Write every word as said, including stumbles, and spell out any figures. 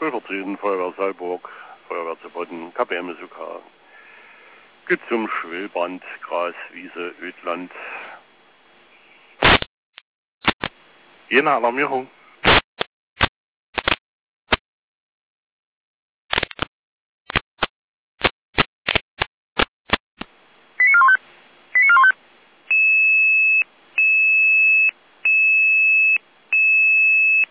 stellvertretend Feuerwehr Saalburg, Feuerwehr Zerbotten, K P M S U K. Geht zum Schwellband, Gras, Wiese, Ödland. Je nach Alarmierung.